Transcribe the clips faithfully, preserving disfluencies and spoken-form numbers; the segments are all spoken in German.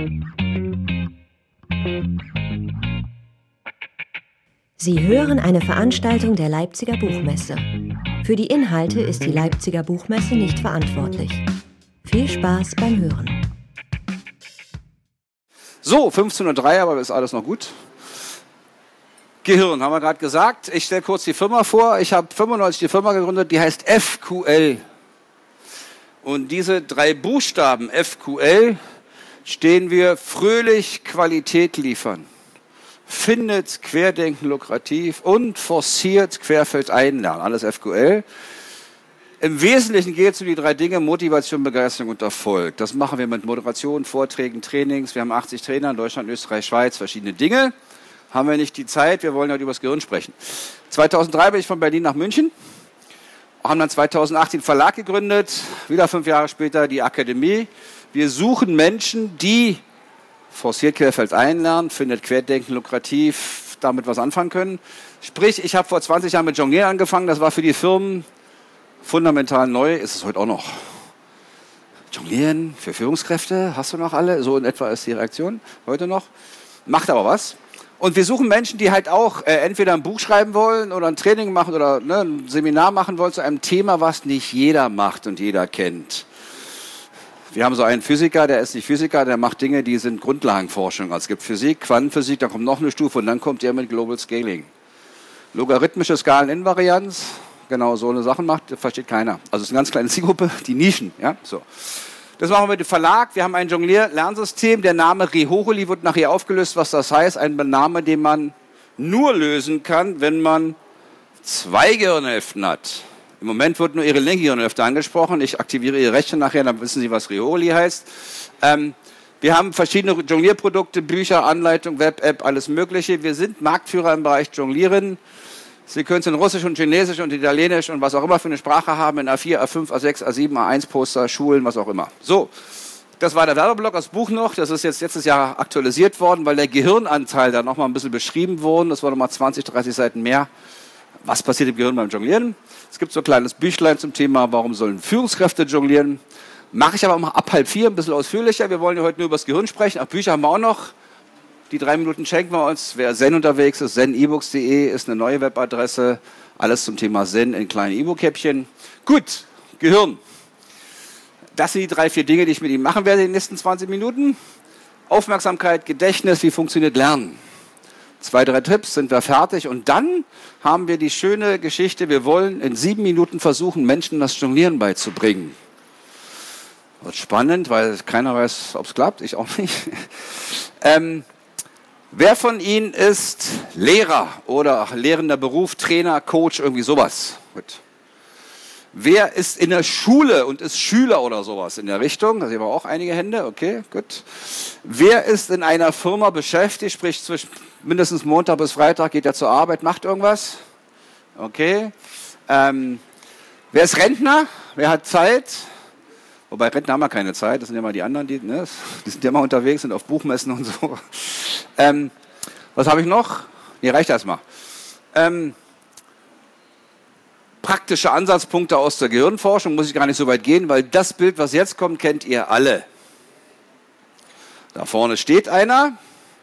Sie hören eine Veranstaltung der Leipziger Buchmesse. Für die Inhalte ist die Leipziger Buchmesse nicht verantwortlich. Viel Spaß beim Hören. So, fünfzehn Uhr drei, aber ist alles noch gut. Gehirn, haben wir gerade gesagt. Ich stelle kurz die Firma vor. Ich habe fünfundneunzig die Firma gegründet, die heißt F Q L. Und diese drei Buchstaben F Q L stehen wir fröhlich Qualität liefern. Findet Querdenken lukrativ und forciert querfeldein lernen. Alles F Q L. Im Wesentlichen geht es um die drei Dinge: Motivation, Begeisterung und Erfolg. Das machen wir mit Moderation, Vorträgen, Trainings. Wir haben achtzig Trainer in Deutschland, Österreich, Schweiz, verschiedene Dinge. Haben wir nicht die Zeit, wir wollen heute über das Gehirn sprechen. zweitausenddrei bin ich von Berlin nach München. Haben dann zweitausendacht den Verlag gegründet. Wieder fünf Jahre später die Akademie. Wir suchen Menschen, die forciert querfeldein lernen, findet Querdenken lukrativ, damit was anfangen können. Sprich, ich habe vor zwanzig Jahren mit Jonglieren angefangen, das war für die Firmen fundamental neu, ist es heute auch noch. Jonglieren für Führungskräfte, hast du noch alle? So in etwa ist die Reaktion heute noch. Macht aber was. Und wir suchen Menschen, die halt auch äh, entweder ein Buch schreiben wollen oder ein Training machen oder ne, ein Seminar machen wollen zu einem Thema, was nicht jeder macht und jeder kennt. Wir haben so einen Physiker, der ist nicht Physiker, der macht Dinge, die sind Grundlagenforschung. Also es gibt Physik, Quantenphysik, dann kommt noch eine Stufe und dann kommt er mit Global Scaling. Logarithmische Skaleninvarianz, genau so eine Sachen macht, versteht keiner. Also es ist eine ganz kleine Zielgruppe, die Nischen. Ja, so. Das machen wir mit dem Verlag. Wir haben ein Jonglier-Lernsystem. Der Name Rehoreli wird nachher aufgelöst, was das heißt. Ein Name, den man nur lösen kann, wenn man zwei Gehirnhälften hat. Im Moment wird nur Ihre linke Gehirnhälfte angesprochen. Ich aktiviere Ihre rechte nachher, dann wissen Sie, was Rehoreli heißt. Ähm, wir haben verschiedene Jonglierprodukte, Bücher, Anleitung, Web-App, alles Mögliche. Wir sind Marktführer im Bereich Jonglieren. Sie können es in Russisch und Chinesisch und Italienisch und was auch immer für eine Sprache haben, in A vier, A fünf, A sechs, A sieben, A eins Poster, Schulen, was auch immer. So, das war der Werbeblock, das Buch noch. Das ist jetzt letztes Jahr aktualisiert worden, weil der Gehirnanteil da nochmal ein bisschen beschrieben wurde. Das war nochmal zwanzig, dreißig Seiten mehr. Was passiert im Gehirn beim Jonglieren? Es gibt so ein kleines Büchlein zum Thema, warum sollen Führungskräfte jonglieren. Mache ich aber mal ab halb vier, ein bisschen ausführlicher. Wir wollen ja heute nur über das Gehirn sprechen. Auch Bücher haben wir auch noch. Die drei Minuten schenken wir uns. Wer Zen unterwegs ist, zen e books punkt de ist eine neue Webadresse. Alles zum Thema Zen in kleinen E-Book-Käppchen. Gut, Gehirn. Das sind die drei, vier Dinge, die ich mit Ihnen machen werde in den nächsten zwanzig Minuten. Aufmerksamkeit, Gedächtnis, wie funktioniert Lernen? Zwei, drei Tipps, sind wir fertig. Und dann haben wir die schöne Geschichte, wir wollen in sieben Minuten versuchen, Menschen das Jonglieren beizubringen. Wird spannend, weil keiner weiß, ob es klappt, ich auch nicht. ähm, wer von Ihnen ist Lehrer oder lehrender Beruf, Trainer, Coach, irgendwie sowas? Gut. Wer ist in der Schule und ist Schüler oder sowas in der Richtung? Da sehen wir auch einige Hände, okay, gut. Wer ist in einer Firma beschäftigt, sprich zwischen mindestens Montag bis Freitag, geht er zur Arbeit, macht irgendwas? Okay. Ähm, wer ist Rentner? Wer hat Zeit? Wobei Rentner haben ja keine Zeit, das sind ja mal die anderen, die, ne, die sind ja mal unterwegs, sind auf Buchmessen und so. Ähm, was habe ich noch? Nee, reicht erstmal. Ähm, praktische Ansatzpunkte aus der Gehirnforschung, muss ich gar nicht so weit gehen, weil das Bild, was jetzt kommt, kennt ihr alle. Da vorne steht einer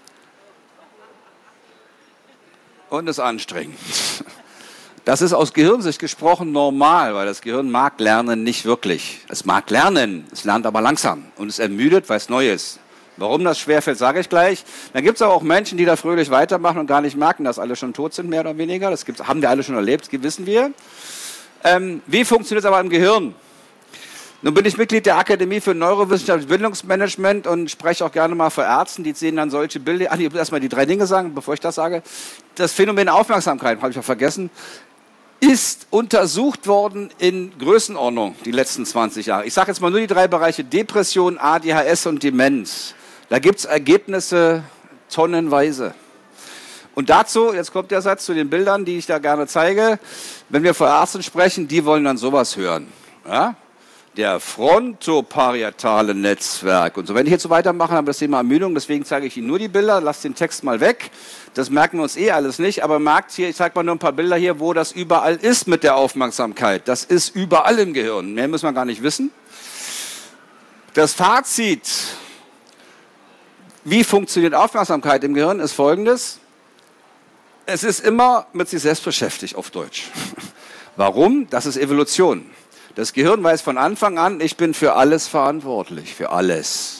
und ist anstrengend. Das ist aus Gehirnsicht gesprochen normal, weil das Gehirn mag Lernen nicht wirklich. Es mag lernen, es lernt aber langsam und es ermüdet, weil es neu ist. Warum das schwerfällt, sage ich gleich. Dann gibt es aber auch Menschen, die da fröhlich weitermachen und gar nicht merken, dass alle schon tot sind, mehr oder weniger. Das gibt's, haben wir alle schon erlebt, wissen wir. Ähm, wie funktioniert es aber im Gehirn? Nun bin ich Mitglied der Akademie für Neurowissenschaft und Bildungsmanagement und spreche auch gerne mal vor Ärzten, die sehen dann solche Bilder. Ach, ich muss erstmal die drei Dinge sagen, bevor ich das sage. Das Phänomen Aufmerksamkeit, habe ich ja vergessen, ist untersucht worden in Größenordnung die letzten zwanzig Jahre. Ich sage jetzt mal nur die drei Bereiche Depression, A D H S und Demenz. Da gibt es Ergebnisse tonnenweise. Und dazu, jetzt kommt der Satz zu den Bildern, die ich da gerne zeige, wenn wir vor Ärzten sprechen, die wollen dann sowas hören. Ja? Der frontoparietale Netzwerk und so. Wenn ich jetzt so weitermache, haben wir das Thema Ermüdung, deswegen zeige ich Ihnen nur die Bilder, lasst den Text mal weg. Das merken wir uns eh alles nicht, aber merkt hier, ich zeige mal nur ein paar Bilder hier, wo das überall ist mit der Aufmerksamkeit. Das ist überall im Gehirn, mehr müssen wir gar nicht wissen. Das Fazit: Wie funktioniert Aufmerksamkeit im Gehirn? Ist folgendes. Es ist immer mit sich selbst beschäftigt, auf Deutsch. Warum? Das ist Evolution. Das Gehirn weiß von Anfang an, ich bin für alles verantwortlich, für alles.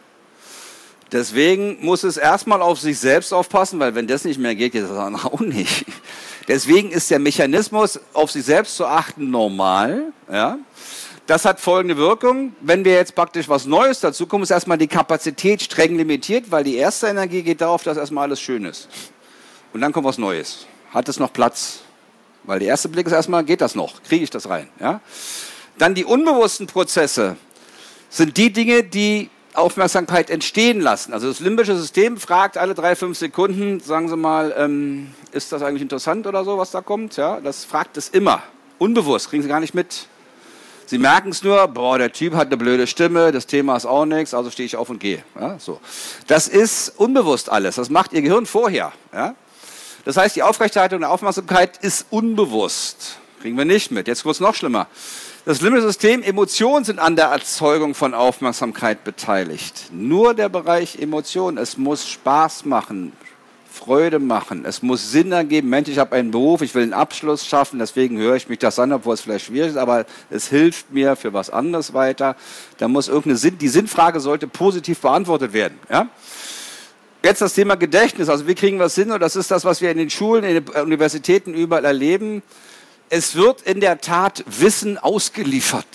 Deswegen muss es erstmal auf sich selbst aufpassen, weil wenn das nicht mehr geht, geht das auch nicht. Deswegen ist der Mechanismus, auf sich selbst zu achten, normal. Ja? Das hat folgende Wirkung. Wenn wir jetzt praktisch was Neues dazu kommen, ist erstmal die Kapazität streng limitiert, weil die erste Energie geht darauf, dass erstmal alles schön ist. Und dann kommt was Neues. Hat es noch Platz? Weil der erste Blick ist erstmal, geht das noch? Kriege ich das rein? Ja? Dann die unbewussten Prozesse sind die Dinge, die Aufmerksamkeit entstehen lassen. Also das limbische System fragt alle drei, fünf Sekunden, sagen Sie mal, ähm, ist das eigentlich interessant oder so, was da kommt? Ja, das fragt es immer. Unbewusst, kriegen Sie gar nicht mit. Sie merken es nur, boah, der Typ hat eine blöde Stimme, das Thema ist auch nichts, also stehe ich auf und gehe. Ja, so. Das ist unbewusst alles, das macht Ihr Gehirn vorher. Ja? Das heißt, die Aufrechterhaltung der Aufmerksamkeit ist unbewusst. Kriegen wir nicht mit. Jetzt wird es noch schlimmer. Das limbische System, Emotionen sind an der Erzeugung von Aufmerksamkeit beteiligt. Nur der Bereich Emotionen. Es muss Spaß machen, Freude machen. Es muss Sinn ergeben. Mensch, ich habe einen Beruf, ich will einen Abschluss schaffen, deswegen höre ich mich das an, obwohl es vielleicht schwierig ist, aber es hilft mir für was anderes weiter. Da muss irgendeine Sinn, die Sinnfrage sollte positiv beantwortet werden. Ja? Jetzt das Thema Gedächtnis. Also wie kriegen wir es hin? Und das ist das, was wir in den Schulen, in den Universitäten überall erleben. Es wird in der Tat Wissen ausgeliefert.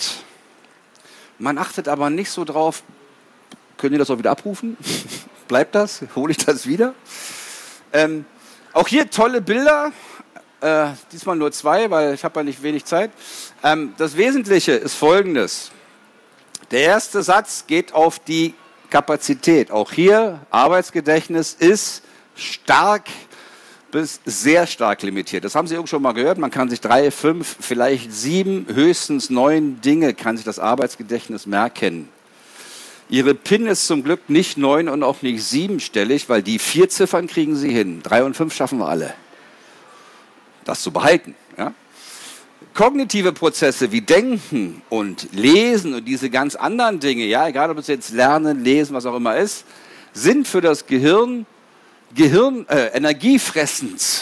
Man achtet aber nicht so drauf, können die das auch wieder abrufen? Bleibt das? Hole ich das wieder? Ähm, auch hier tolle Bilder, äh, diesmal nur zwei, weil ich habe ja nicht wenig Zeit. Ähm, das Wesentliche ist Folgendes. Der erste Satz geht auf die Kapazität. Auch hier, Arbeitsgedächtnis ist stark bis sehr stark limitiert. Das haben Sie irgendwo schon mal gehört. Man kann sich drei, fünf, vielleicht sieben, höchstens neun Dinge kann sich das Arbeitsgedächtnis merken. Ihre PIN ist zum Glück nicht neun und auch nicht siebenstellig, weil die vier Ziffern kriegen Sie hin. Drei und fünf schaffen wir alle. Das zu behalten. Ja? Kognitive Prozesse wie Denken und Lesen und diese ganz anderen Dinge, ja, egal ob es jetzt Lernen, Lesen, was auch immer ist, sind für das Gehirn Gehirn, äh, energiefressend.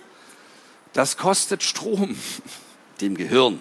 Das kostet Strom, dem Gehirn.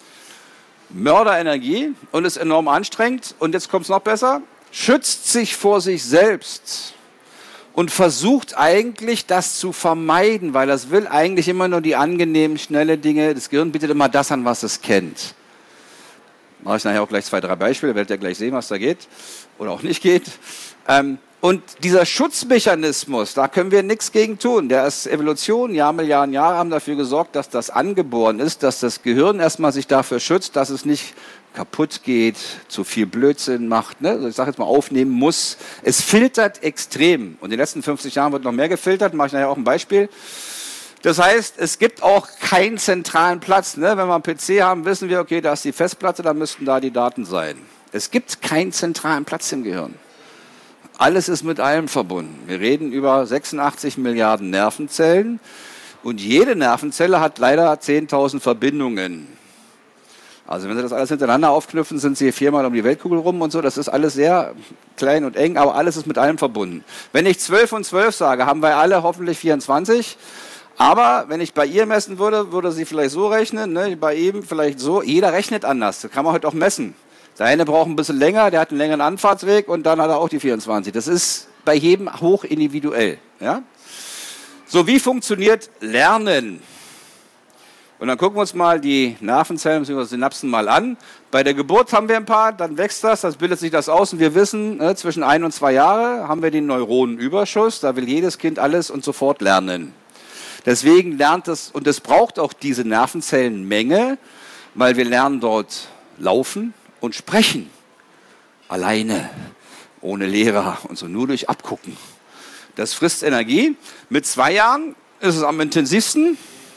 Mörderenergie und ist enorm anstrengend. Und jetzt kommt es noch besser. Schützt sich vor sich selbst und versucht eigentlich, das zu vermeiden, weil das will eigentlich immer nur die angenehmen, schnelle Dinge. Das Gehirn bietet immer das an, was es kennt. Mache ich nachher auch gleich zwei, drei Beispiele, werdet ihr gleich sehen, was da geht oder auch nicht geht. Ähm, Und dieser Schutzmechanismus, da können wir nichts gegen tun. Der ist Evolution, Jahr, Milliarden Jahre haben dafür gesorgt, dass das angeboren ist, dass das Gehirn erstmal sich dafür schützt, dass es nicht kaputt geht, zu viel Blödsinn macht. Ne? Ich sage jetzt mal, aufnehmen muss. Es filtert extrem. Und in den letzten fünfzig Jahren wird noch mehr gefiltert, mache ich nachher auch ein Beispiel. Das heißt, es gibt auch keinen zentralen Platz. Ne? Wenn wir einen P C haben, wissen wir, okay, da ist die Festplatte, da müssten da die Daten sein. Es gibt keinen zentralen Platz im Gehirn. Alles ist mit allem verbunden. Wir reden über sechsundachtzig Milliarden Nervenzellen und jede Nervenzelle hat leider zehntausend Verbindungen. Also wenn Sie das alles hintereinander aufknüpfen, sind Sie viermal um die Weltkugel rum und so. Das ist alles sehr klein und eng, aber alles ist mit allem verbunden. Wenn ich zwölf und zwölf sage, haben wir alle hoffentlich vierundzwanzig. Aber wenn ich bei ihr messen würde, würde sie vielleicht so rechnen, ne? Bei ihm vielleicht so. Jeder rechnet anders. Das kann man heute auch messen. Der eine braucht ein bisschen länger, der hat einen längeren Anfahrtsweg und dann hat er auch die vierundzwanzig. Das ist bei jedem hoch individuell. Ja? So, wie funktioniert Lernen? Und dann gucken wir uns mal die Nervenzellen bzw. Synapsen mal an. Bei der Geburt haben wir ein paar, dann wächst das, das bildet sich das aus und wir wissen, ne, zwischen ein und zwei Jahre haben wir den Neuronenüberschuss. Da will jedes Kind alles und sofort lernen. Deswegen lernt es, und es braucht auch diese Nervenzellenmenge, weil wir lernen dort laufen und sprechen. Alleine, ohne Lehrer und so, nur durch Abgucken. Das frisst Energie. Mit zwei Jahren ist es am intensivsten.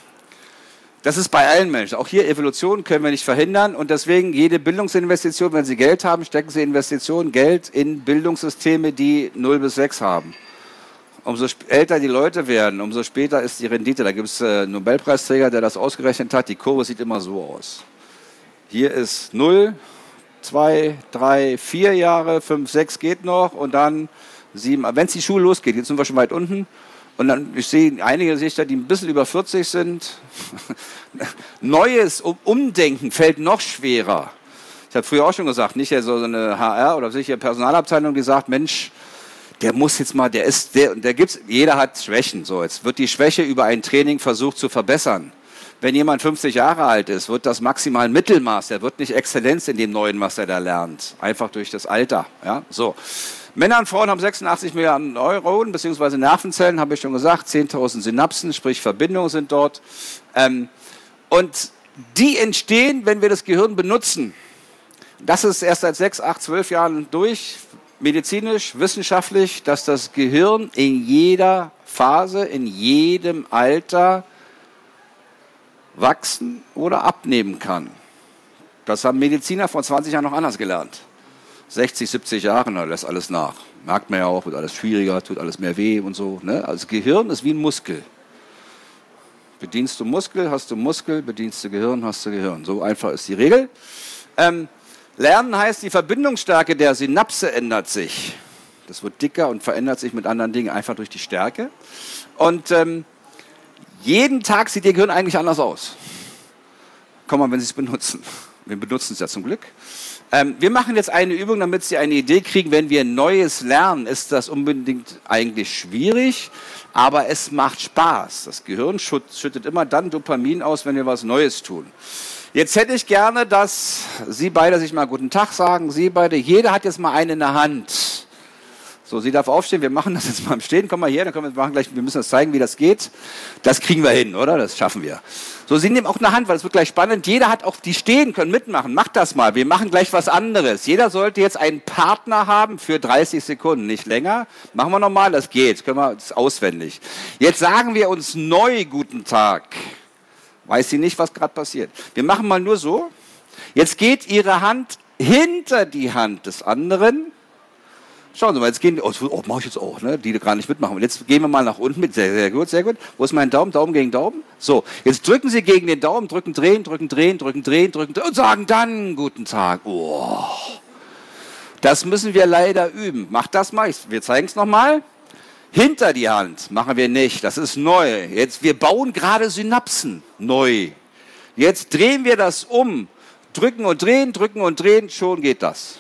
Das ist bei allen Menschen. Auch hier Evolution können wir nicht verhindern. Und deswegen jede Bildungsinvestition, wenn Sie Geld haben, stecken Sie Investitionen, Geld in Bildungssysteme, die null bis sechs haben. Umso älter die Leute werden, umso später ist die Rendite. Da gibt es einen Nobelpreisträger, der das ausgerechnet hat. Die Kurve sieht immer so aus. Hier ist null, zwei, drei, vier Jahre, fünf, sechs geht noch und dann sieben, wenn es die Schule losgeht, jetzt sind wir schon weit unten. Und dann, ich sehe einige Gesichter, die ein bisschen über vierzig sind. Neues Umdenken fällt noch schwerer. Ich habe früher auch schon gesagt, nicht so eine H R oder sicher Personalabteilung, die sagt, Mensch, der muss jetzt mal, der ist, der, der gibt's, jeder hat Schwächen. So, jetzt wird die Schwäche über ein Training versucht zu verbessern. Wenn jemand fünfzig Jahre alt ist, wird das maximal Mittelmaß, der wird nicht Exzellenz in dem Neuen, was er da lernt. Einfach durch das Alter. Ja, so. Männer und Frauen haben sechsundachtzig Milliarden Neuronen, beziehungsweise Nervenzellen, habe ich schon gesagt, zehntausend Synapsen, sprich Verbindungen sind dort. Ähm, und die entstehen, wenn wir das Gehirn benutzen. Das ist erst seit sechs, acht, zwölf Jahren durch, medizinisch, wissenschaftlich, dass das Gehirn in jeder Phase, in jedem Alter wachsen oder abnehmen kann. Das haben Mediziner vor zwanzig Jahren noch anders gelernt. sechzig, siebzig Jahre, da lässt alles nach. Merkt man ja auch, wird alles schwieriger, tut alles mehr weh und so. Ne? Also das Gehirn ist wie ein Muskel. Bedienst du Muskel, hast du Muskel, bedienst du Gehirn, hast du Gehirn. So einfach ist die Regel. Ähm, Lernen heißt, die Verbindungsstärke der Synapse ändert sich. Das wird dicker und verändert sich mit anderen Dingen einfach durch die Stärke. Und ähm, jeden Tag sieht Ihr Gehirn eigentlich anders aus. Komm mal, wenn Sie es benutzen. Wir benutzen es ja zum Glück. Ähm, wir machen jetzt eine Übung, damit Sie eine Idee kriegen, wenn wir Neues lernen, ist das unbedingt eigentlich schwierig, aber es macht Spaß. Das Gehirn schüttet immer dann Dopamin aus, wenn wir was Neues tun. Jetzt hätte ich gerne, dass Sie beide sich mal guten Tag sagen, Sie beide, jeder hat jetzt mal einen in der Hand. So, sie darf aufstehen, wir machen das jetzt mal im Stehen, komm mal her, dann können wir machen gleich, wir müssen das zeigen, wie das geht. Das kriegen wir hin, oder? Das schaffen wir. So, Sie nehmen auch eine Hand, weil es wird gleich spannend. Jeder hat auch, die stehen können, mitmachen. Macht das mal, wir machen gleich was anderes. Jeder sollte jetzt einen Partner haben für dreißig Sekunden, nicht länger. Machen wir nochmal, das geht, können wir das ist auswendig. Jetzt sagen wir uns neu guten Tag. Weiß sie nicht, was gerade passiert. Wir machen mal nur so. Jetzt geht Ihre Hand hinter die Hand des anderen. Schauen Sie mal, jetzt gehen, oh, oh mache ich jetzt auch, ne? Die gar nicht mitmachen. Und jetzt gehen wir mal nach unten mit, sehr, sehr gut, sehr gut. Wo ist mein Daumen? Daumen gegen Daumen. So, jetzt drücken Sie gegen den Daumen, drücken, drehen, drücken, drehen, drücken, drehen, drücken, drehen und sagen dann guten Tag. Oh. Das müssen wir leider üben. Macht das mal, wir zeigen es nochmal. Hinter die Hand machen wir nicht, das ist neu. Jetzt, wir bauen gerade Synapsen, neu. Jetzt drehen wir das um, drücken und drehen, drücken und drehen, schon geht das.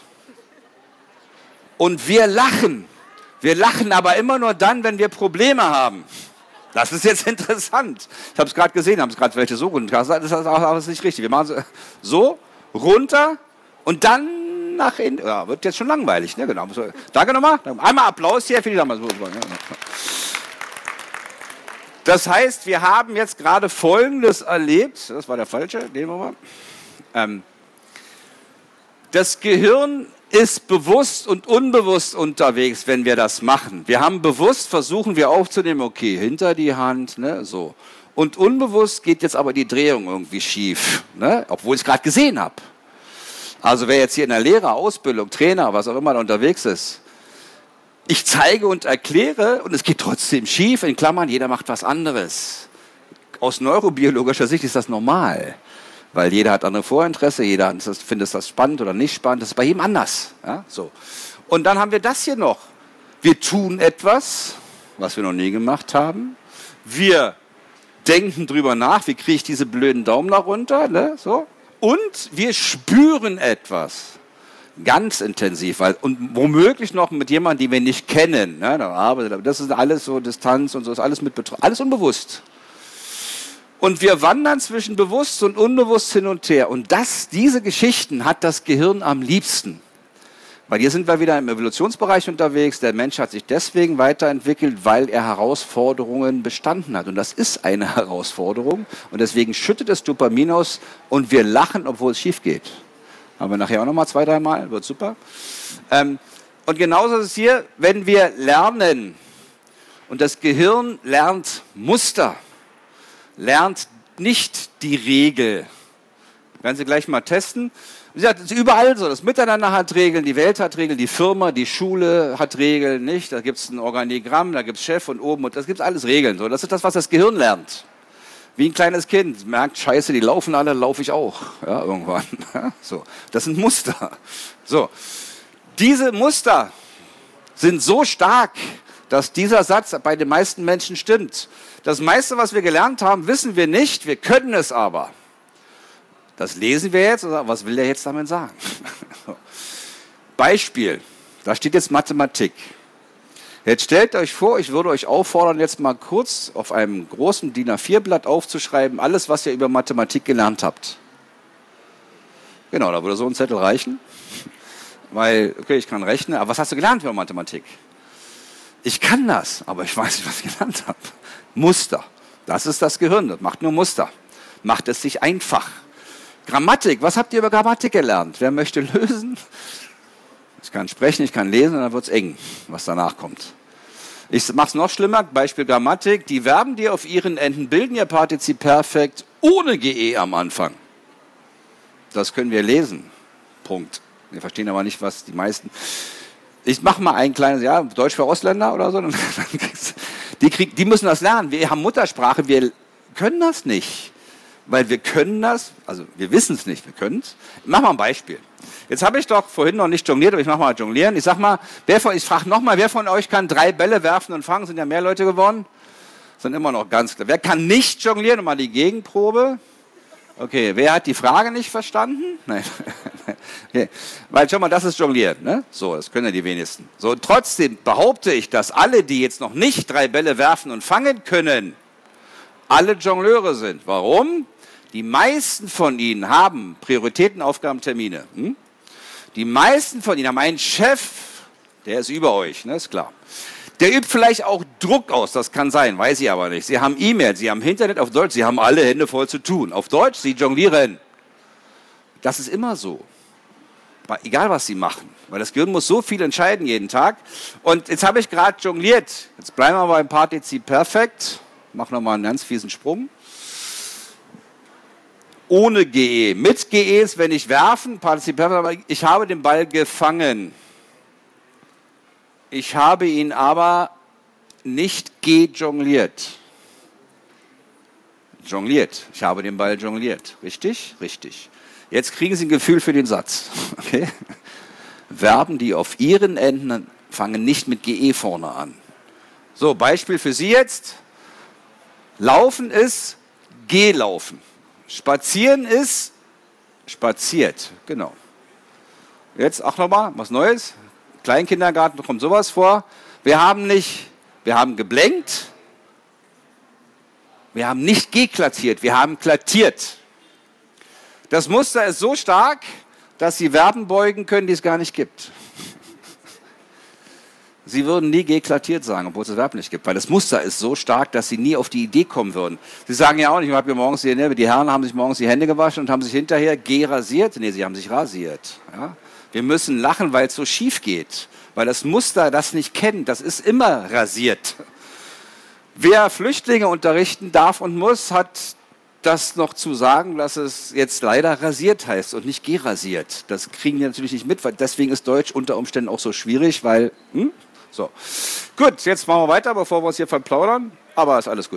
Und wir lachen. Wir lachen aber immer nur dann, wenn wir Probleme haben. Das ist jetzt interessant. Ich habe es gerade gesehen, haben es gerade welche so runter. Das ist aber nicht richtig. Wir machen so, so runter und dann nach hinten. Ja, wird jetzt schon langweilig. Ne? Genau. Danke nochmal. Einmal Applaus hier für die Dame. Das heißt, wir haben jetzt gerade Folgendes erlebt. Das war der falsche. Nehmen wir mal. Ähm, das Gehirn ist bewusst und unbewusst unterwegs, wenn wir das machen. Wir haben bewusst, versuchen wir aufzunehmen, okay, hinter die Hand, ne, so. Und unbewusst geht jetzt aber die Drehung irgendwie schief, ne, obwohl ich es gerade gesehen habe. Also wer jetzt hier in der Lehre, Ausbildung, Trainer, was auch immer da unterwegs ist, ich zeige und erkläre und es geht trotzdem schief, in Klammern, jeder macht was anderes. Aus neurobiologischer Sicht ist das normal. Weil jeder hat andere Vorinteresse, jeder findet das spannend oder nicht spannend, das ist bei jedem anders. Ja, so. Und dann haben wir das hier noch. Wir tun etwas, was wir noch nie gemacht haben. Wir denken drüber nach, wie kriege ich diese blöden Daumen da runter. Ne? So. Und wir spüren etwas. Ganz intensiv. Weil, und womöglich noch mit jemandem, den wir nicht kennen. Ne? Das ist alles so Distanz und so, ist alles mit betroffen. Alles unbewusst. Und wir wandern zwischen bewusst und unbewusst hin und her. Und das, diese Geschichten hat das Gehirn am liebsten. Weil hier sind wir wieder im Evolutionsbereich unterwegs. Der Mensch hat sich deswegen weiterentwickelt, weil er Herausforderungen bestanden hat. Und das ist eine Herausforderung. Und deswegen schüttet es Dopamin aus und wir lachen, obwohl es schief geht. Haben wir nachher auch nochmal zwei, dreimal. Wird super. Ähm, und genauso ist es hier, wenn wir lernen. Und das Gehirn lernt Muster. Lernt nicht die Regel. Werden Sie gleich mal testen. Wie gesagt, es ist überall so. Das Miteinander hat Regeln, die Welt hat Regeln, die Firma, die Schule hat Regeln, nicht? Da gibt es ein Organigramm, da gibt es Chef und oben und das gibt alles Regeln. So, das ist das, was das Gehirn lernt. Wie ein kleines Kind. Merkt, scheiße, die laufen alle, laufe ich auch. Ja, irgendwann. So. Das sind Muster. So. Diese Muster sind so stark, dass dieser Satz bei den meisten Menschen stimmt. Das meiste, was wir gelernt haben, wissen wir nicht, wir können es aber. Das lesen wir jetzt, oder was will er jetzt damit sagen? Beispiel, da steht jetzt Mathematik. Jetzt stellt euch vor, ich würde euch auffordern, jetzt mal kurz auf einem großen D I N A vier Blatt aufzuschreiben, alles, was ihr über Mathematik gelernt habt. Genau, da würde so ein Zettel reichen. Weil, okay, ich kann rechnen, aber was hast du gelernt über Mathematik? Ich kann das, aber ich weiß nicht, was ich gelernt habe. Muster, das ist das Gehirn, das macht nur Muster. Macht es sich einfach. Grammatik, was habt ihr über Grammatik gelernt? Wer möchte lösen? Ich kann sprechen, ich kann lesen, und dann wird es eng, was danach kommt. Ich mache es noch schlimmer, Beispiel Grammatik. Die Verben, die auf ihren Enden bilden ihr Partizip Perfekt ohne G E am Anfang. Das können wir lesen. Punkt. Wir verstehen aber nicht, was die meisten... Ich mache mal ein kleines, ja, Deutsch für Ausländer oder so. Die, krieg, die müssen das lernen. Wir haben Muttersprache, wir können das nicht. Weil wir können das, also wir wissen es nicht, wir können es. Ich mache mal ein Beispiel. Jetzt habe ich doch vorhin noch nicht jongliert, aber ich mache mal jonglieren. Ich sag mal, wer von, ich frage nochmal, wer von euch kann drei Bälle werfen und fangen? Sind ja mehr Leute geworden. Sind immer noch ganz klar. Wer kann nicht jonglieren? Und mal die Gegenprobe. Okay, wer hat die Frage nicht verstanden? Nein. Okay. Weil, schau mal, das ist Jonglieren, ne? So, das können ja die wenigsten. So, trotzdem behaupte ich, dass alle, die jetzt noch nicht drei Bälle werfen und fangen können, alle Jongleure sind. Warum? Die meisten von ihnen haben Prioritäten, Aufgaben, Termine. Hm? Die meisten von ihnen haben einen Chef, der ist über euch, ne? Ist klar. Der übt vielleicht auch Druck aus, das kann sein, weiß ich aber nicht. Sie haben E-Mail, Sie haben Internet auf Deutsch, Sie haben alle Hände voll zu tun. Auf Deutsch, Sie jonglieren. Das ist immer so. Egal, was Sie machen. Weil das Gehirn muss so viel entscheiden jeden Tag. Und jetzt habe ich gerade jongliert. Jetzt bleiben wir beim Partizip Perfekt. Mach nochmal einen ganz fiesen Sprung. Ohne G E. Mit G E ist, wenn ich werfen, Partizip Perfekt, ich habe den Ball gefangen. Ich habe ihn aber nicht gejongliert. Jongliert. Ich habe den Ball jongliert. Richtig? Richtig. Jetzt kriegen Sie ein Gefühl für den Satz. Okay? Verben, die auf ihren Enden fangen nicht mit G E vorne an. So, Beispiel für Sie jetzt. Laufen ist gelaufen. Spazieren ist spaziert. Genau. Jetzt auch nochmal was Neues. Kleinkindergarten kommt sowas vor. Wir haben nicht, wir haben geblenkt, wir haben nicht geklattiert, wir haben klattiert. Das Muster ist so stark, dass Sie Verben beugen können, die es gar nicht gibt. Sie würden nie geklattiert sagen, obwohl es das Verb nicht gibt, weil das Muster ist so stark, dass Sie nie auf die Idee kommen würden. Sie sagen ja auch nicht, ich habe hier morgens die, ne, die Herren haben sich morgens die Hände gewaschen und haben sich hinterher gerasiert. Nee, sie haben sich rasiert. Ja? Wir müssen lachen, weil es so schief geht, weil das Muster das nicht kennt, das ist immer rasiert. Wer Flüchtlinge unterrichten darf und muss, hat das noch zu sagen, dass es jetzt leider rasiert heißt und nicht gerasiert. Das kriegen die natürlich nicht mit, weil deswegen ist Deutsch unter Umständen auch so schwierig, weil, hm? So. Gut, jetzt machen wir weiter, bevor wir uns hier verplaudern, aber ist alles gut.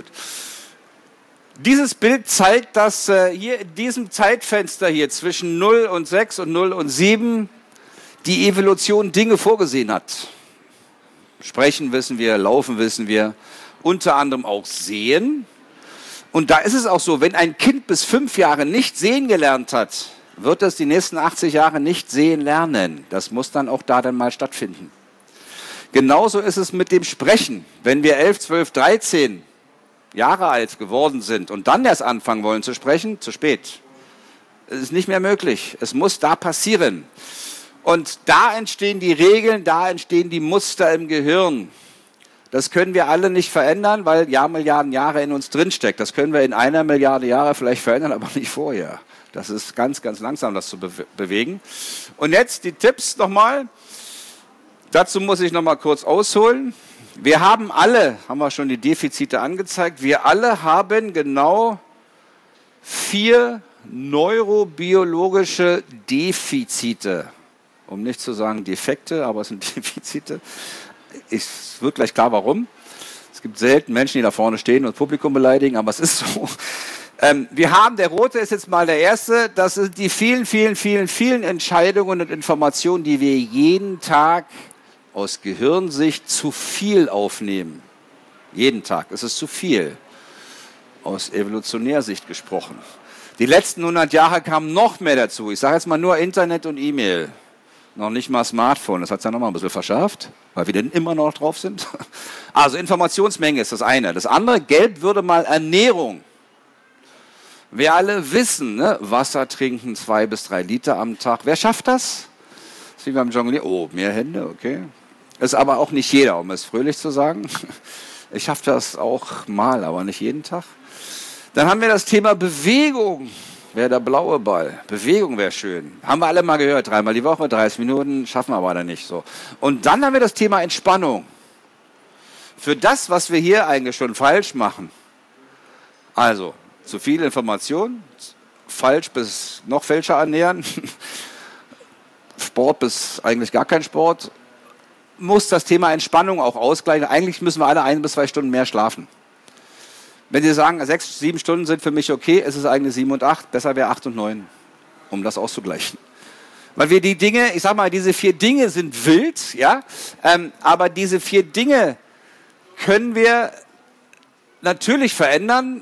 Dieses Bild zeigt, dass äh, hier in diesem Zeitfenster hier zwischen null und sechs und null und sieben die Evolution Dinge vorgesehen hat. Sprechen wissen wir, laufen wissen wir, unter anderem auch sehen. Und da ist es auch so, wenn ein Kind bis fünf Jahre nicht sehen gelernt hat, wird es die nächsten achtzig Jahre nicht sehen lernen. Das muss dann auch da dann mal stattfinden. Genauso ist es mit dem Sprechen. Wenn wir elf, zwölf, dreizehn Jahre alt geworden sind und dann erst anfangen wollen zu sprechen, zu spät. Es ist nicht mehr möglich. Es muss da passieren. Und da entstehen die Regeln, da entstehen die Muster im Gehirn. Das können wir alle nicht verändern, weil Jahrmilliarden Jahre in uns drinsteckt. Das können wir in einer Milliarde Jahre vielleicht verändern, aber nicht vorher. Das ist ganz, ganz langsam, das zu be- bewegen. Und jetzt die Tipps nochmal. Dazu muss ich nochmal kurz ausholen. Wir haben alle, haben wir schon die Defizite angezeigt, wir alle haben genau vier neurobiologische Defizite. Um nicht zu sagen Defekte, aber es sind Defizite. Es wird gleich klar, warum. Es gibt selten Menschen, die da vorne stehen und das Publikum beleidigen, aber es ist so. Ähm, wir haben, der rote ist jetzt mal der erste, das sind die vielen, vielen, vielen, vielen Entscheidungen und Informationen, die wir jeden Tag aus Gehirnsicht zu viel aufnehmen. Jeden Tag. Es ist zu viel. Aus Evolutionärsicht gesprochen. Die letzten hundert Jahre kamen noch mehr dazu. Ich sage jetzt mal nur Internet und E-Mail. Noch nicht mal Smartphone. Das hat es ja noch mal ein bisschen verschärft, weil wir denn immer noch drauf sind. Also Informationsmenge ist das eine. Das andere, gelb würde mal Ernährung. Wir alle wissen, ne? Wasser trinken, zwei bis drei Liter am Tag. Wer schafft das? Das ist wie beim Jonglieren. Oh, mehr Hände, okay. Ist aber auch nicht jeder, um es fröhlich zu sagen. Ich schaffe das auch mal, aber nicht jeden Tag. Dann haben wir das Thema Bewegung. Wäre der blaue Ball. Bewegung wäre schön. Haben wir alle mal gehört. Dreimal die Woche, dreißig Minuten, schaffen wir aber dann nicht so. Und dann haben wir das Thema Entspannung. Für das, was wir hier eigentlich schon falsch machen. Also, zu viel Information, falsch bis noch falscher ernähren, Sport bis eigentlich gar kein Sport, muss das Thema Entspannung auch ausgleichen. Eigentlich müssen wir alle ein bis zwei Stunden mehr schlafen. Wenn Sie sagen, sechs, sieben Stunden sind für mich okay, ist es eigentlich sieben und acht, besser wäre acht und neun, um das auszugleichen. Weil wir die Dinge, ich sag mal, diese vier Dinge sind wild, ja, ähm, aber diese vier Dinge können wir natürlich verändern,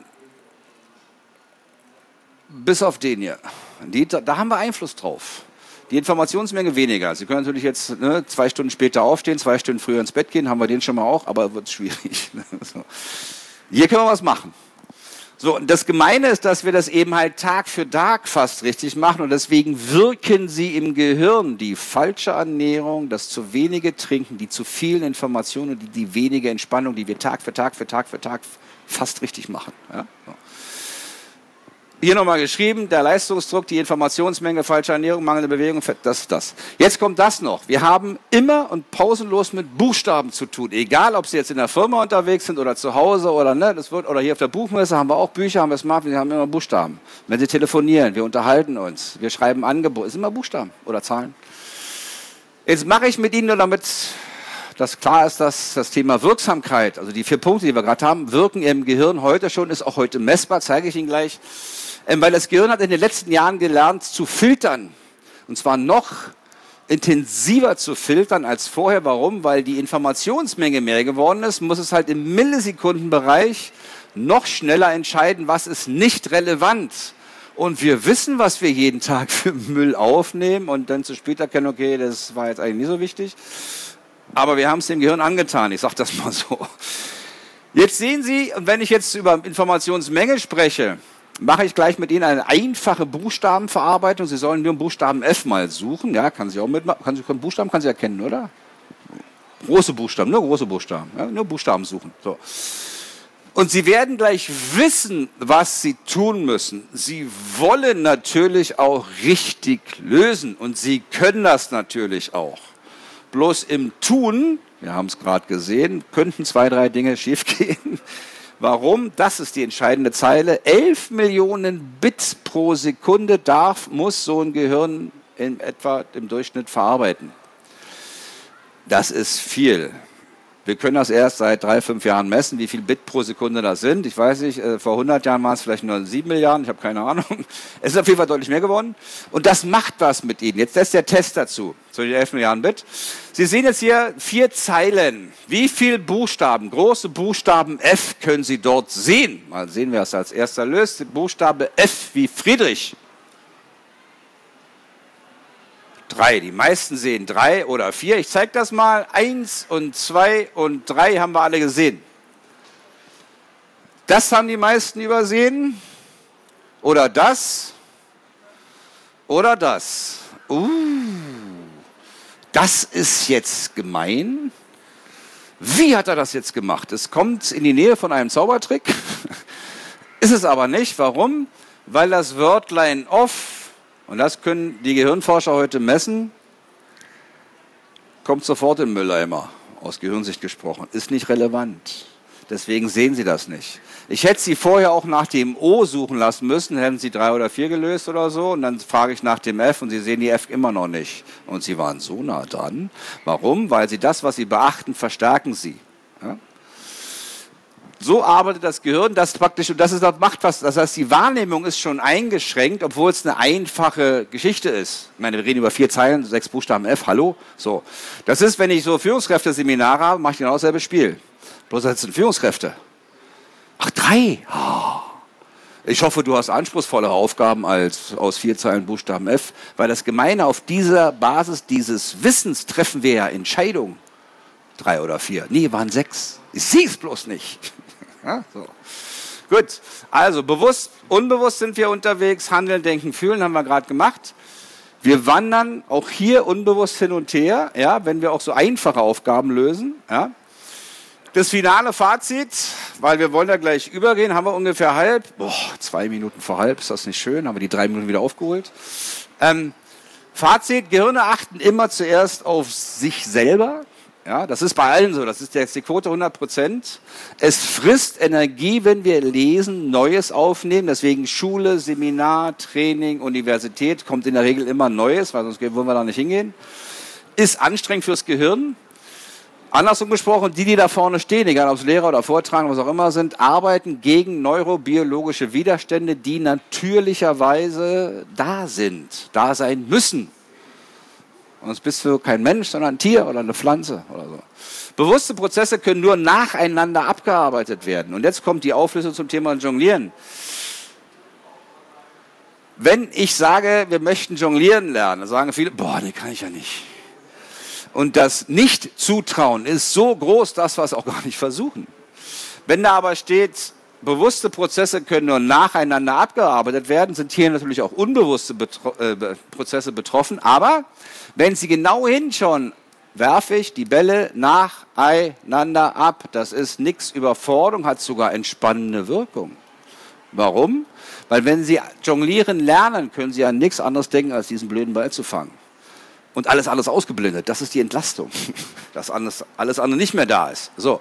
bis auf den hier. Die, da haben wir Einfluss drauf. Die Informationsmenge weniger. Sie können natürlich jetzt ne, zwei Stunden später aufstehen, zwei Stunden früher ins Bett gehen, haben wir den schon mal auch, aber wird schwierig. So. Hier können wir was machen. So, und das Gemeine ist, dass wir das eben halt Tag für Tag fast richtig machen und deswegen wirken sie im Gehirn die falsche Ernährung, das zu wenige Trinken, die zu vielen Informationen und die, die wenige Entspannung, die wir Tag für Tag für Tag für Tag fast richtig machen. Ja? So. Hier nochmal geschrieben, der Leistungsdruck, die Informationsmenge, falsche Ernährung, mangelnde Bewegung, das, das. Jetzt kommt das noch. Wir haben immer und pausenlos mit Buchstaben zu tun. Egal, ob Sie jetzt in der Firma unterwegs sind oder zu Hause oder, ne, das wird, oder hier auf der Buchmesse haben wir auch Bücher, haben wir Smartphone, wir haben immer Buchstaben. Wenn Sie telefonieren, wir unterhalten uns, wir schreiben Angebote, ist immer Buchstaben oder Zahlen. Jetzt mache ich mit Ihnen nur damit, dass klar ist, dass das Thema Wirksamkeit, also die vier Punkte, die wir gerade haben, wirken im Gehirn heute schon, ist auch heute messbar, zeige ich Ihnen gleich. Weil das Gehirn hat in den letzten Jahren gelernt zu filtern. Und zwar noch intensiver zu filtern als vorher. Warum? Weil die Informationsmenge mehr geworden ist, muss es halt im Millisekundenbereich noch schneller entscheiden, was ist nicht relevant. Und wir wissen, was wir jeden Tag für Müll aufnehmen und dann zu später erkennen, okay, das war jetzt eigentlich nicht so wichtig. Aber wir haben es dem Gehirn angetan, ich sage das mal so. Jetzt sehen Sie, und wenn ich jetzt über Informationsmenge spreche, mache ich gleich mit Ihnen eine einfache Buchstabenverarbeitung. Sie sollen nur den Buchstaben F mal suchen. Ja, kann Sie auch mitmachen. Kann Sie, Buchstaben kann Sie erkennen, oder? Große Buchstaben, nur große Buchstaben. Ja, nur Buchstaben suchen. So. Und Sie werden gleich wissen, was Sie tun müssen. Sie wollen natürlich auch richtig lösen. Und Sie können das natürlich auch. Bloß im Tun, wir haben es gerade gesehen, könnten zwei, drei Dinge schiefgehen. Warum? Das ist die entscheidende Zeile. elf Millionen Bits pro Sekunde darf, muss so ein Gehirn in etwa im Durchschnitt verarbeiten. Das ist viel. Wir können das erst seit drei, fünf Jahren messen, wie viel Bit pro Sekunde das sind. Ich weiß nicht, vor hundert Jahren waren es vielleicht nur sieben Milliarden, ich habe keine Ahnung. Es ist auf jeden Fall deutlich mehr geworden. Und das macht was mit Ihnen. Jetzt ist der Test dazu, zu den elf Milliarden Bit. Sie sehen jetzt hier vier Zeilen. Wie viele Buchstaben, große Buchstaben F können Sie dort sehen? Mal sehen, wer es als erster löst. Buchstabe F wie Friedrich. Drei. Die meisten sehen drei oder vier. Ich zeige das mal. Eins und zwei und drei haben wir alle gesehen. Das haben die meisten übersehen. Oder das. Oder das. Uh, das ist jetzt gemein. Wie hat er das jetzt gemacht? Es kommt in die Nähe von einem Zaubertrick. Ist es aber nicht. Warum? Weil das Wörtlein off, und das können die Gehirnforscher heute messen, kommt sofort in den Mülleimer, aus Gehirnsicht gesprochen. Ist nicht relevant. Deswegen sehen Sie das nicht. Ich hätte Sie vorher auch nach dem O suchen lassen müssen, hätten Sie drei oder vier gelöst oder so, und dann frage ich nach dem F und Sie sehen die F immer noch nicht. Und Sie waren so nah dran. Warum? Weil Sie das, was Sie beachten, verstärken Sie. Ja? So arbeitet das Gehirn, das praktisch, und das ist, das macht was, das heißt, die Wahrnehmung ist schon eingeschränkt, obwohl es eine einfache Geschichte ist. Ich meine, wir reden über vier Zeilen, sechs Buchstaben F, hallo, so. Das ist, wenn ich so Führungskräfte-Seminare habe, mache ich genau dasselbe Spiel. Bloß das sind Führungskräfte. Ach, drei. Oh. Ich hoffe, du hast anspruchsvollere Aufgaben als aus vier Zeilen Buchstaben F, weil das Gemeine, auf dieser Basis dieses Wissens treffen wir ja Entscheidungen. Drei oder vier. Nee, waren sechs. Ich sehe es bloß nicht. Ja, so. Gut, also bewusst, unbewusst sind wir unterwegs, handeln, denken, fühlen, haben wir gerade gemacht. Wir wandern auch hier unbewusst hin und her, ja, wenn wir auch so einfache Aufgaben lösen. Ja. Das finale Fazit, weil wir wollen da gleich übergehen, haben wir ungefähr halb, boah, zwei Minuten vor halb, ist das nicht schön, haben wir die drei Minuten wieder aufgeholt. Ähm, Fazit, Gehirne achten immer zuerst auf sich selber. Ja, das ist bei allen so, das ist jetzt die Quote hundert Prozent. Es frisst Energie, wenn wir lesen, Neues aufnehmen, deswegen Schule, Seminar, Training, Universität, kommt in der Regel immer Neues, weil sonst würden wir da nicht hingehen. Ist anstrengend fürs Gehirn. Andersrum gesprochen, die, die da vorne stehen, egal ob es Lehrer oder Vortragen, was auch immer sind, arbeiten gegen neurobiologische Widerstände, die natürlicherweise da sind, da sein müssen. Sonst bist du kein Mensch, sondern ein Tier oder eine Pflanze oder so. Bewusste Prozesse können nur nacheinander abgearbeitet werden. Und jetzt kommt die Auflösung zum Thema Jonglieren. Wenn ich sage, wir möchten jonglieren lernen, dann sagen viele, boah, nee, kann ich ja nicht. Und das Nicht-Zutrauen ist so groß, dass wir es auch gar nicht versuchen. Wenn da aber steht, bewusste Prozesse können nur nacheinander abgearbeitet werden, sind hier natürlich auch unbewusste Betro- äh, Prozesse betroffen. Aber wenn Sie genau hinschauen, werfe ich die Bälle nacheinander ab. Das ist nichts Überforderung, hat sogar entspannende Wirkung. Warum? Weil wenn Sie jonglieren lernen, können Sie an nichts anderes denken, als diesen blöden Ball zu fangen. Und alles, alles ausgeblendet. Das ist die Entlastung. Dass alles, alles andere nicht mehr da ist. So.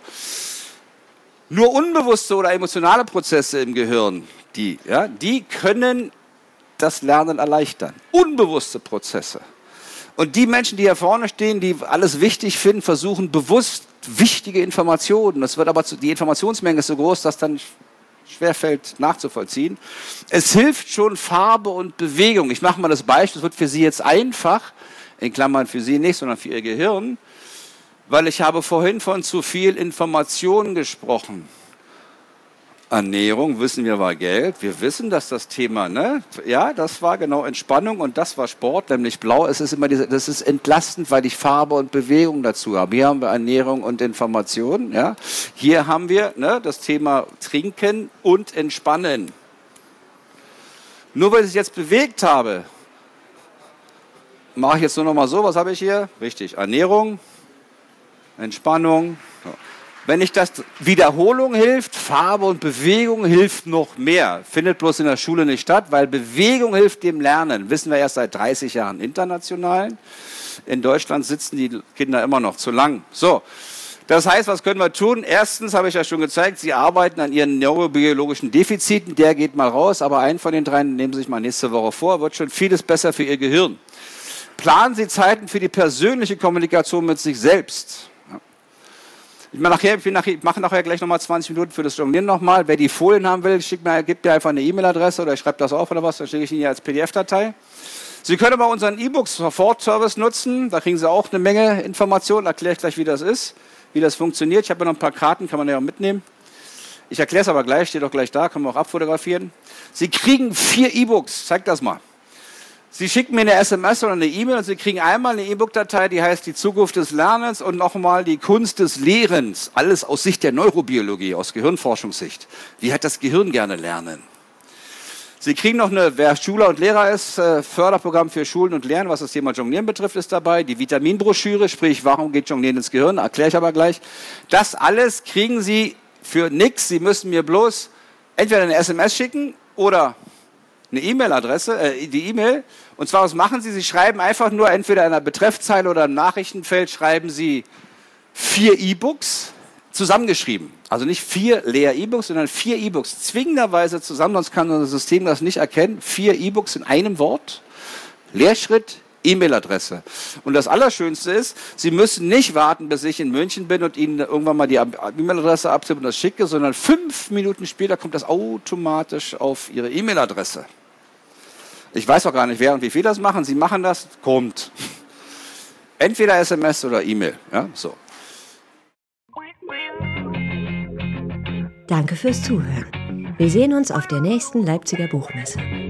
Nur unbewusste oder emotionale Prozesse im Gehirn, die, ja, die können das Lernen erleichtern. Unbewusste Prozesse. Und die Menschen, die hier vorne stehen, die alles wichtig finden, versuchen bewusst wichtige Informationen. Das wird aber zu, die Informationsmenge ist so groß, dass dann schwerfällt nachzuvollziehen. Es hilft schon Farbe und Bewegung. Ich mache mal das Beispiel, das wird für Sie jetzt einfach, in Klammern für Sie nicht, sondern für Ihr Gehirn. Weil ich habe vorhin von zu viel Information gesprochen. Ernährung, wissen wir, war Geld. Wir wissen, dass das Thema, ne, ja, das war genau Entspannung und das war Sport, nämlich blau. Es ist immer diese, das ist entlastend, weil ich Farbe und Bewegung dazu habe. Hier haben wir Ernährung und Information, ja. Hier haben wir, ne, das Thema Trinken und Entspannen. Nur weil ich es jetzt bewegt habe, mache ich jetzt nur noch mal so, was habe ich hier? Richtig, Ernährung, Entspannung. So. Wenn ich das, Wiederholung hilft, Farbe und Bewegung hilft noch mehr. Findet bloß in der Schule nicht statt, weil Bewegung hilft dem Lernen. Wissen wir erst seit dreißig Jahren international. In Deutschland sitzen die Kinder immer noch zu lang. So. Das heißt, was können wir tun? Erstens habe ich ja schon gezeigt, Sie arbeiten an Ihren neurobiologischen Defiziten. Der geht mal raus, aber einen von den dreien nehmen Sie sich mal nächste Woche vor. Wird schon vieles besser für Ihr Gehirn. Planen Sie Zeiten für die persönliche Kommunikation mit sich selbst. Ich mache nachher, ich nachher, mache nachher gleich nochmal zwanzig Minuten für das Jonglieren nochmal. Wer die Folien haben will, schickt mir, gibt mir einfach eine E-Mail-Adresse oder ich schreibe das auf oder was, dann schicke ich Ihnen hier als P D F-Datei. Sie können aber unseren E-Books-Support-Service nutzen, da kriegen Sie auch eine Menge Informationen, erkläre ich gleich, wie das ist, wie das funktioniert. Ich habe ja noch ein paar Karten, kann man ja auch mitnehmen. Ich erkläre es aber gleich, steht doch gleich da, können wir auch abfotografieren. Sie kriegen vier E-Books, zeig das mal. Sie schicken mir eine S M S oder eine E-Mail und Sie kriegen einmal eine E-Book-Datei, die heißt die Zukunft des Lernens und nochmal die Kunst des Lehrens. Alles aus Sicht der Neurobiologie, aus Gehirnforschungssicht. Wie hat das Gehirn gerne lernen? Sie kriegen noch eine, wer Schüler und Lehrer ist, Förderprogramm für Schulen und Lernen, was das Thema Jonglieren betrifft, ist dabei. Die Vitaminbroschüre, sprich, warum geht Jonglieren ins Gehirn, erkläre ich aber gleich. Das alles kriegen Sie für nichts. Sie müssen mir bloß entweder eine S M S schicken oder eine E-Mail-Adresse, äh, die E-Mail. Und zwar, was machen Sie? Sie schreiben einfach nur entweder in einer Betreffzeile oder im Nachrichtenfeld schreiben Sie vier E-Books zusammengeschrieben. Also nicht vier leer E-Books, sondern vier E-Books zwingenderweise zusammen, sonst kann unser System das nicht erkennen. Vier E-Books in einem Wort. Lehrschritt, E-Mail-Adresse. Und das Allerschönste ist, Sie müssen nicht warten, bis ich in München bin und Ihnen irgendwann mal die E-Mail-Adresse abtippe und das schicke, sondern fünf Minuten später kommt das automatisch auf Ihre E-Mail-Adresse. Ich weiß auch gar nicht, wer und wie viel das machen. Sie machen das, kommt. Entweder S M S oder E-Mail. Ja, so. Danke fürs Zuhören. Wir sehen uns auf der nächsten Leipziger Buchmesse.